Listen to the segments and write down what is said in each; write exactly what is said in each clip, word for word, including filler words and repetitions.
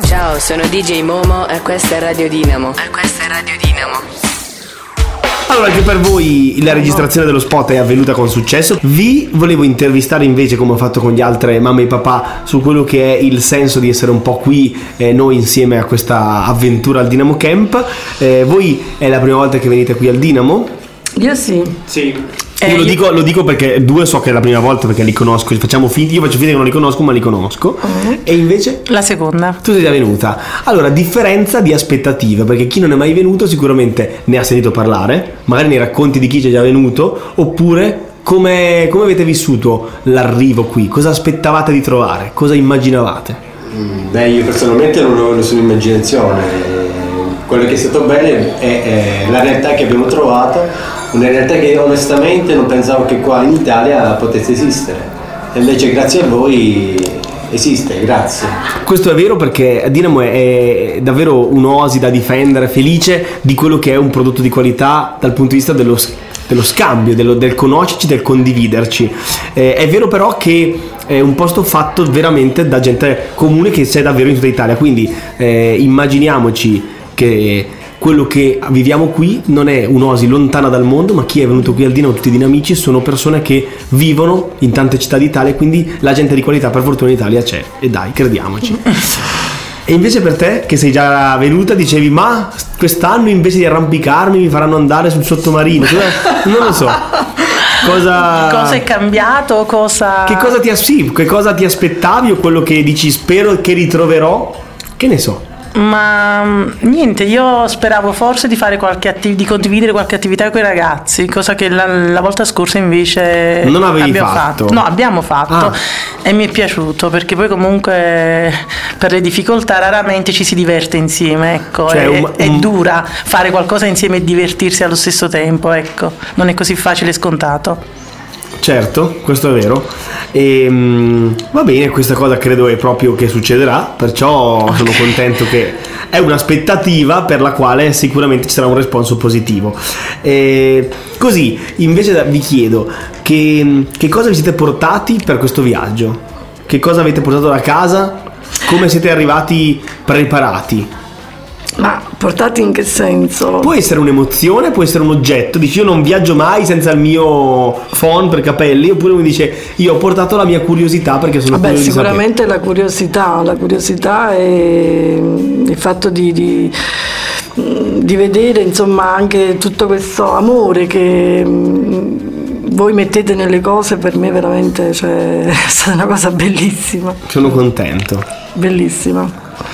Ciao, sono D J Momo e questa è Radio Dinamo. E questa è Radio Dinamo. Allora, anche per voi la registrazione dello spot è avvenuta con successo. Vi volevo intervistare invece, come ho fatto con gli altri mamma e papà, su quello che è il senso di essere un po' qui eh, noi insieme a questa avventura al Dinamo Camp. Eh, voi è la prima volta che venite qui al Dinamo? Io sì. Sì. Io lo dico, lo dico perché due so che è la prima volta, perché li conosco, facciamo finta, io faccio finta che non li conosco, ma li conosco. Uh-huh. E invece? La seconda. Tu sei già venuta. Allora, differenza di aspettative, perché chi non è mai venuto sicuramente ne ha sentito parlare, magari nei racconti di chi c'è già venuto, oppure come, come avete vissuto l'arrivo qui? Cosa aspettavate di trovare? Cosa immaginavate? Mm, beh, io personalmente non ho nessuna immaginazione. Quello che è stato bello è, è la realtà che abbiamo trovato. Una realtà che onestamente non pensavo che qua in Italia potesse esistere, e invece grazie a voi esiste, grazie. Questo è vero, perché Dinamo è davvero un'oasi da difendere, felice di quello che è un prodotto di qualità dal punto di vista dello, dello scambio, dello, del conoscerci, del condividerci. Eh, è vero però che è un posto fatto veramente da gente comune che c'è davvero in tutta Italia, quindi eh, immaginiamoci che quello che viviamo qui non è un'oasi lontana dal mondo, ma chi è venuto qui al Dinamo, tutti i dinamici, sono persone che vivono in tante città d'Italia, quindi la gente di qualità per fortuna in Italia c'è, e dai, crediamoci. E invece per te, che sei già venuta, dicevi ma quest'anno invece di arrampicarmi mi faranno andare sul sottomarino, non lo so. Cosa... cosa è cambiato? Cosa... Che cosa ti, sì, che cosa ti aspettavi, o quello che dici spero che ritroverò? Che ne so. Ma niente, io speravo forse di fare qualche attiv- di condividere qualche attività con i ragazzi, cosa che la, la volta scorsa invece non avevi abbiamo fatto. fatto. No, abbiamo fatto Ah. E mi è piaciuto, perché poi comunque per le difficoltà raramente ci si diverte insieme, ecco. Cioè, è, un, è un... dura fare qualcosa insieme e divertirsi allo stesso tempo, ecco. Non è così facile e scontato. Certo, questo è vero. E, mh, va bene, questa cosa credo è proprio che succederà, perciò okay. Sono contento che è un'aspettativa per la quale sicuramente ci sarà un responso positivo. E, così, invece vi chiedo che, che cosa vi siete portati per questo viaggio? Che cosa avete portato da casa? Come siete arrivati preparati? Ma portati in che senso? Può essere un'emozione, può essere un oggetto. Dici io non viaggio mai senza il mio phon per capelli, oppure mi dice io ho portato la mia curiosità perché sono Vabbè, curioso di sapere. Sicuramente la curiosità, la curiosità e il fatto di, di, di vedere insomma anche tutto questo amore che voi mettete nelle cose, per me veramente, cioè, è stata una cosa bellissima. Sono contento. Bellissima.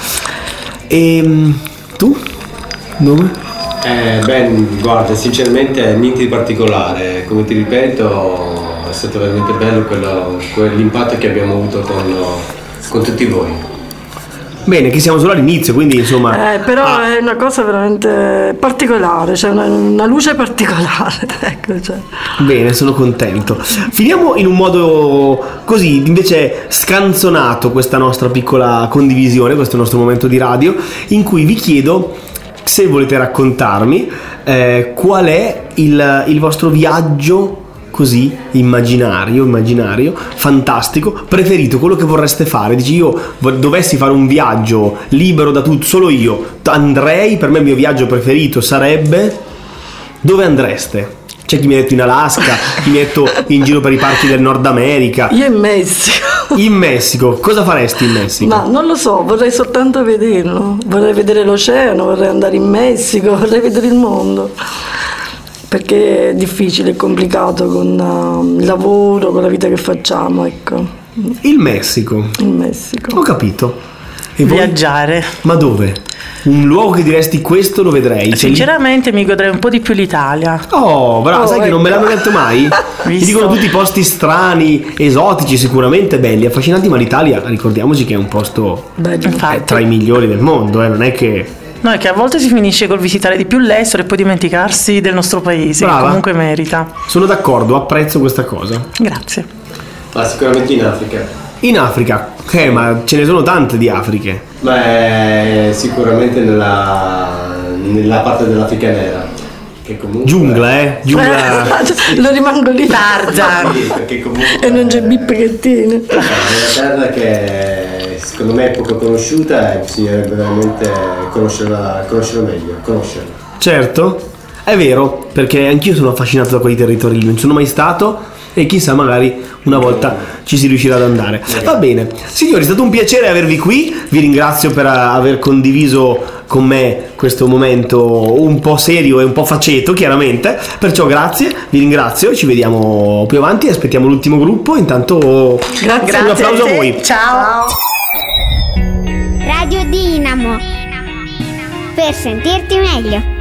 E tu? Dove? Eh, beh, guarda, sinceramente niente di particolare. Come ti ripeto, è stato veramente bello quello, quell'impatto che abbiamo avuto con, con tutti voi. Bene, che siamo solo all'inizio, quindi insomma... Eh, però ah. è una cosa veramente particolare, cioè una, una luce particolare, ecco, cioè. Bene, sono contento. Finiamo in un modo così, invece scanzonato, questa nostra piccola condivisione, questo nostro momento di radio, in cui vi chiedo se volete raccontarmi eh, qual è il, il vostro viaggio così immaginario, immaginario, fantastico, preferito, quello che vorreste fare. Dici io dovessi fare un viaggio libero da tutto, solo io andrei, per me il mio viaggio preferito sarebbe... Dove andreste? C'è chi mi ha detto in Alaska, chi mi ha detto in giro per i parchi del Nord America. Io in Messico. In Messico, cosa faresti in Messico? Ma non lo so, vorrei soltanto vederlo, vorrei vedere l'oceano, vorrei andare in Messico, vorrei vedere il mondo. Perché è difficile, è complicato con uh, il lavoro, con la vita che facciamo, ecco. Il Messico. Il Messico. Ho capito. E viaggiare. Voi? Ma dove? Un luogo che diresti questo lo vedrei? Sinceramente mi godrei un po' di più l'Italia. Oh, bravo, oh, sai ecco. Che non me l'hanno detto mai? Mi dicono tutti posti strani, esotici, sicuramente belli, affascinanti, ma l'Italia, ricordiamoci che è un posto è tra i migliori del mondo, eh, non è che... No, è che a volte si finisce col visitare di più l'estero e poi dimenticarsi del nostro paese, brava. Che comunque merita. Sono d'accordo, apprezzo questa cosa. Grazie. Ma sicuramente in Africa. In Africa? Eh, ma ce ne sono tante di Afriche. Beh, sicuramente nella, nella parte dell'Africa nera. Che comunque... Giungla, eh? Giungla. Sì. Lo rimango lì. Tarzan. Sì, perché comunque... E non c'è Bippi che tiene. È una terra che secondo me è poco conosciuta e bisognerebbe veramente conoscerla, conoscerla meglio, conoscerla. Certo, è vero, perché anch'io sono affascinato da quei territori, non sono mai stato e chissà magari una volta ci si riuscirà ad andare. Va bene, signori, è stato un piacere avervi qui, vi ringrazio per aver condiviso con me questo momento un po' serio e un po' faceto, chiaramente, perciò grazie, vi ringrazio, ci vediamo più avanti e aspettiamo l'ultimo gruppo. Intanto Grazie. un applauso a voi. Ciao. Radio Dinamo, per sentirti meglio.